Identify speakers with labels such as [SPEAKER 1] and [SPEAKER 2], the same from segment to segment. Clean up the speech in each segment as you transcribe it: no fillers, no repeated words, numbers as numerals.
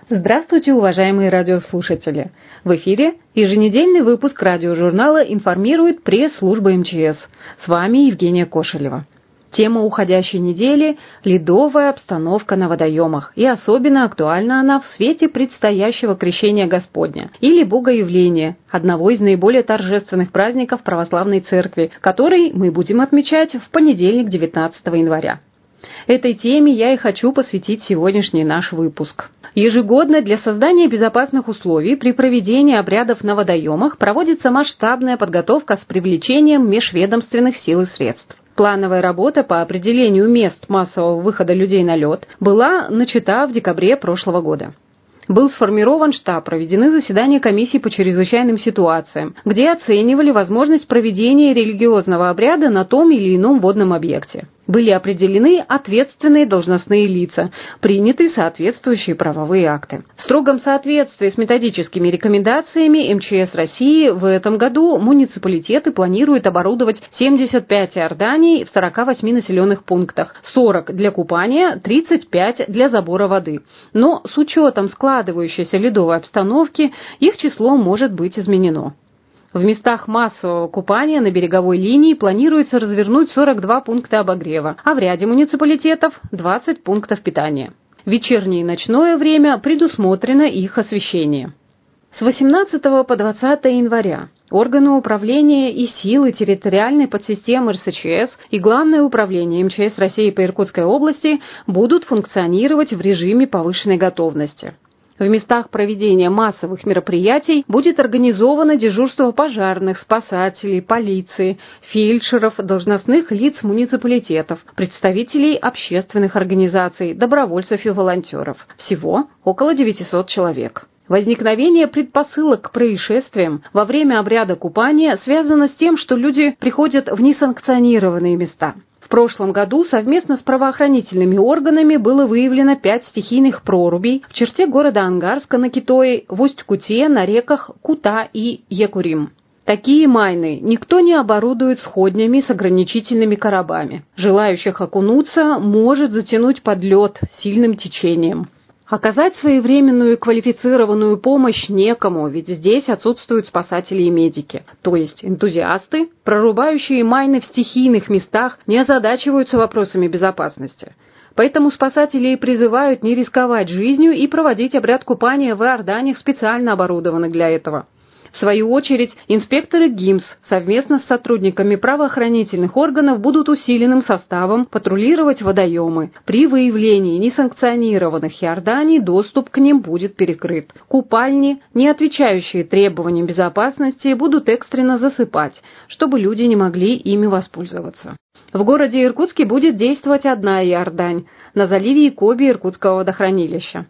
[SPEAKER 1] Здравствуйте, уважаемые радиослушатели! В эфире еженедельный выпуск радиожурнала «Информирует пресс-служба МЧС». С вами Евгения Кошелева. Тема уходящей недели – ледовая обстановка на водоемах, и особенно актуальна она в свете предстоящего Крещения Господня или Богоявления, одного из наиболее торжественных праздников Православной Церкви, который мы будем отмечать в понедельник, 19 января. Этой теме я и хочу посвятить сегодняшний наш выпуск. Ежегодно для создания безопасных условий при проведении обрядов на водоемах проводится масштабная подготовка с привлечением межведомственных сил и средств. Плановая работа по определению мест массового выхода людей на лед была начата в декабре прошлого года. Был сформирован штаб, проведены заседания комиссии по чрезвычайным ситуациям, где оценивали возможность проведения религиозного обряда на том или ином водном объекте. Были определены ответственные должностные лица, приняты соответствующие правовые акты. В строгом соответствии с методическими рекомендациями МЧС России в этом году муниципалитеты планируют оборудовать 75 иорданий в 48 населенных пунктах, 40 для купания, 35 для забора воды. Но с учетом складывающейся ледовой обстановки их число может быть изменено. В местах массового купания на береговой линии планируется развернуть 42 пункта обогрева, а в ряде муниципалитетов 20 пунктов питания. В вечернее и ночное время предусмотрено их освещение. С 18 по 20 января органы управления и силы территориальной подсистемы РСЧС и Главное управление МЧС России по Иркутской области будут функционировать в режиме повышенной готовности. В местах проведения массовых мероприятий будет организовано дежурство пожарных, спасателей, полиции, фельдшеров, должностных лиц муниципалитетов, представителей общественных организаций, добровольцев и волонтеров. Всего около 900 человек. Возникновение предпосылок к происшествиям во время обряда купания связано с тем, что люди приходят в несанкционированные места. В прошлом году совместно с правоохранительными органами было выявлено 5 стихийных прорубей в черте города Ангарска на Китое, в Усть-Куте, на реках Кута и Якурим. Такие майны никто не оборудует сходнями с ограничительными коробами. Желающих окунуться может затянуть под лед сильным течением. Оказать своевременную и квалифицированную помощь некому, ведь здесь отсутствуют спасатели и медики. То есть энтузиасты, прорубающие майны в стихийных местах, не озадачиваются вопросами безопасности. Поэтому спасатели и призывают не рисковать жизнью и проводить обряд купания в иорданиях, специально оборудованных для этого. В свою очередь, инспекторы ГИМС совместно с сотрудниками правоохранительных органов будут усиленным составом патрулировать водоемы. При выявлении несанкционированных иорданий доступ к ним будет перекрыт. Купальни, не отвечающие требованиям безопасности, будут экстренно засыпать, чтобы люди не могли ими воспользоваться. В городе Иркутске будет действовать одна иордань на заливе Икоби Иркутского водохранилища.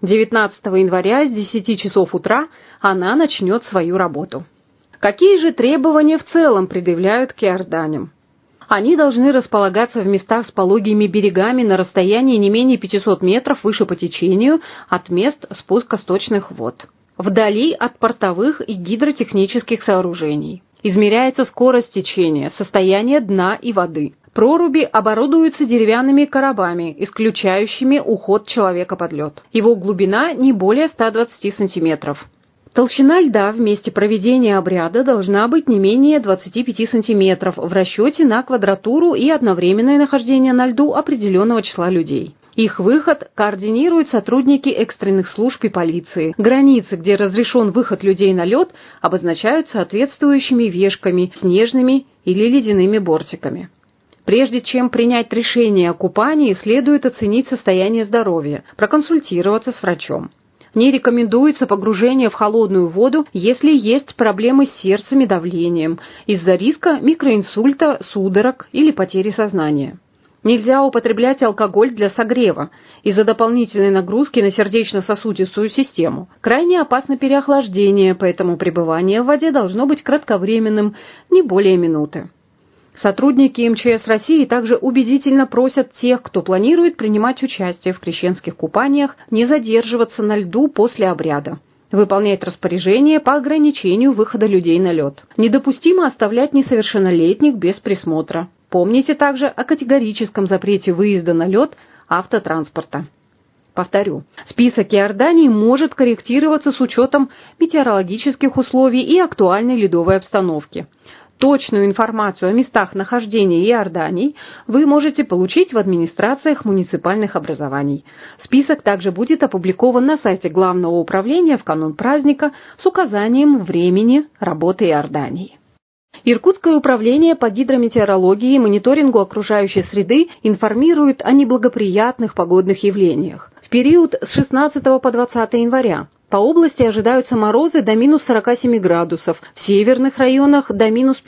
[SPEAKER 1] 19 января с 10 часов утра она начнет свою работу. Какие же требования в целом предъявляют к иорданям? Они должны располагаться в местах с пологими берегами на расстоянии не менее 500 метров выше по течению от мест спуска сточных вод, вдали от портовых и гидротехнических сооружений. Измеряется скорость течения, состояние дна и воды. Проруби оборудуются деревянными коробами, исключающими уход человека под лед. Его глубина не более 120 сантиметров. Толщина льда в месте проведения обряда должна быть не менее 25 сантиметров в расчете на квадратуру и одновременное нахождение на льду определенного числа людей. Их выход координируют сотрудники экстренных служб и полиции. Границы, где разрешен выход людей на лед, обозначают соответствующими вешками, снежными или ледяными бортиками. Прежде чем принять решение о купании, следует оценить состояние здоровья, проконсультироваться с врачом. Не рекомендуется погружение в холодную воду, если есть проблемы с сердцем и давлением, из-за риска микроинсульта, судорог или потери сознания. Нельзя употреблять алкоголь для согрева из-за дополнительной нагрузки на сердечно-сосудистую систему. Крайне опасно переохлаждение, поэтому пребывание в воде должно быть кратковременным, не более минуты. Сотрудники МЧС России также убедительно просят тех, кто планирует принимать участие в крещенских купаниях, не задерживаться на льду после обряда. Выполнять распоряжения по ограничению выхода людей на лед. Недопустимо оставлять несовершеннолетних без присмотра. Помните также о категорическом запрете выезда на лед автотранспорта. Повторю, список иорданий может корректироваться с учетом метеорологических условий и актуальной ледовой обстановки. Точную информацию о местах нахождения иорданий вы можете получить в администрациях муниципальных образований. Список также будет опубликован на сайте Главного управления в канун праздника с указанием времени работы иорданий. Иркутское управление по гидрометеорологии и мониторингу окружающей среды информирует о неблагоприятных погодных явлениях. В период с 16 по 20 января по области ожидаются морозы до минус 47 градусов, в северных районах до минус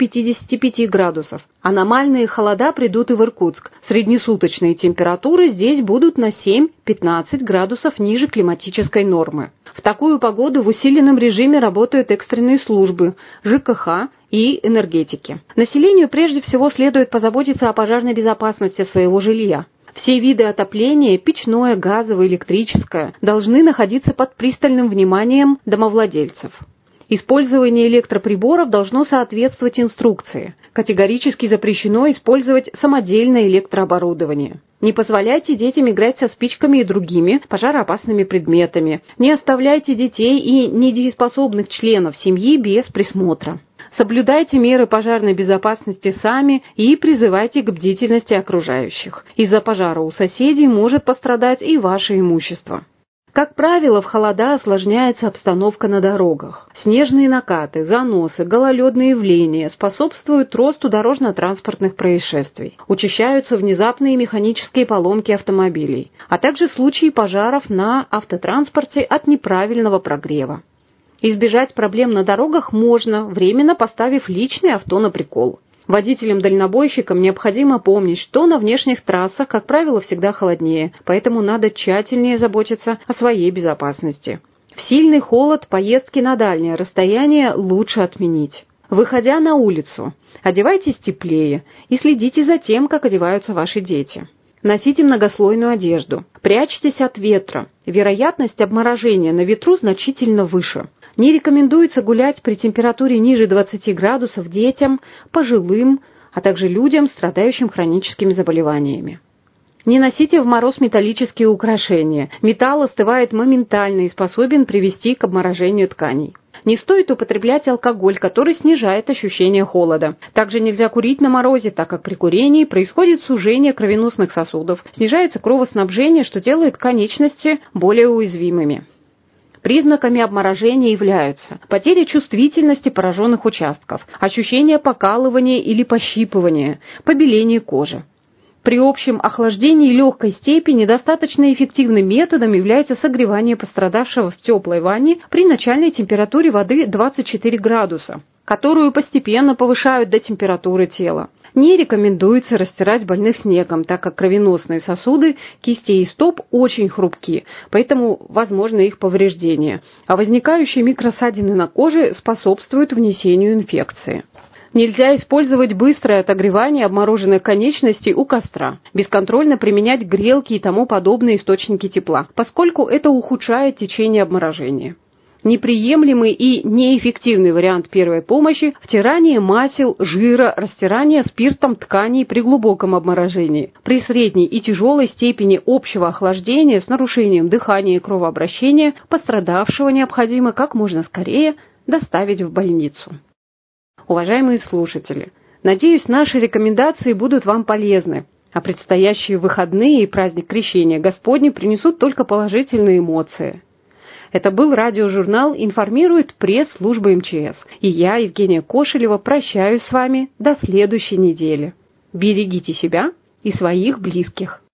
[SPEAKER 1] 55 градусов. Аномальные холода придут и в Иркутск. Среднесуточные температуры здесь будут на 7-15 градусов ниже климатической нормы. В такую погоду в усиленном режиме работают экстренные службы, ЖКХ и энергетики. Населению прежде всего следует позаботиться о пожарной безопасности своего жилья. Все виды отопления, печное, газовое, электрическое, должны находиться под пристальным вниманием домовладельцев. Использование электроприборов должно соответствовать инструкции. Категорически запрещено использовать самодельное электрооборудование. Не позволяйте детям играть со спичками и другими пожароопасными предметами. Не оставляйте детей и недееспособных членов семьи без присмотра. Соблюдайте меры пожарной безопасности сами и призывайте к бдительности окружающих. Из-за пожара у соседей может пострадать и ваше имущество. Как правило, в холода осложняется обстановка на дорогах. Снежные накаты, заносы, гололедные явления способствуют росту дорожно-транспортных происшествий. Учащаются внезапные механические поломки автомобилей, а также случаи пожаров на автотранспорте от неправильного прогрева. Избежать проблем на дорогах можно, временно поставив личное авто на прикол. Водителям-дальнобойщикам необходимо помнить, что на внешних трассах, как правило, всегда холоднее, поэтому надо тщательнее заботиться о своей безопасности. В сильный холод поездки на дальнее расстояние лучше отменить. Выходя на улицу, одевайтесь теплее и следите за тем, как одеваются ваши дети. Носите многослойную одежду. Прячьтесь от ветра. Вероятность обморожения на ветру значительно выше. Не рекомендуется гулять при температуре ниже 20 градусов детям, пожилым, а также людям, страдающим хроническими заболеваниями. Не носите в мороз металлические украшения. Металл остывает моментально и способен привести к обморожению тканей. Не стоит употреблять алкоголь, который снижает ощущение холода. Также нельзя курить на морозе, так как при курении происходит сужение кровеносных сосудов, снижается кровоснабжение, что делает конечности более уязвимыми. Признаками обморожения являются потеря чувствительности пораженных участков, ощущение покалывания или пощипывания, побеление кожи. При общем охлаждении легкой степени достаточно эффективным методом является согревание пострадавшего в теплой ванне при начальной температуре воды 24 градуса, которую постепенно повышают до температуры тела. Не рекомендуется растирать больных снегом, так как кровеносные сосуды кистей и стоп очень хрупки, поэтому возможно их повреждение, а возникающие микросадины на коже способствуют внесению инфекции. Нельзя использовать быстрое отогревание обмороженных конечностей у костра, бесконтрольно применять грелки и тому подобные источники тепла, поскольку это ухудшает течение обморожения. Неприемлемый и неэффективный вариант первой помощи – втирание масел, жира, растирание спиртом тканей при глубоком обморожении. При средней и тяжелой степени общего охлаждения с нарушением дыхания и кровообращения пострадавшего необходимо как можно скорее доставить в больницу. Уважаемые слушатели, надеюсь, наши рекомендации будут вам полезны, а предстоящие выходные и праздник Крещения Господня принесут только положительные эмоции. Это был радиожурнал «Информирует пресс-служба МЧС». И я, Евгения Кошелева, прощаюсь с вами до следующей недели. Берегите себя и своих близких.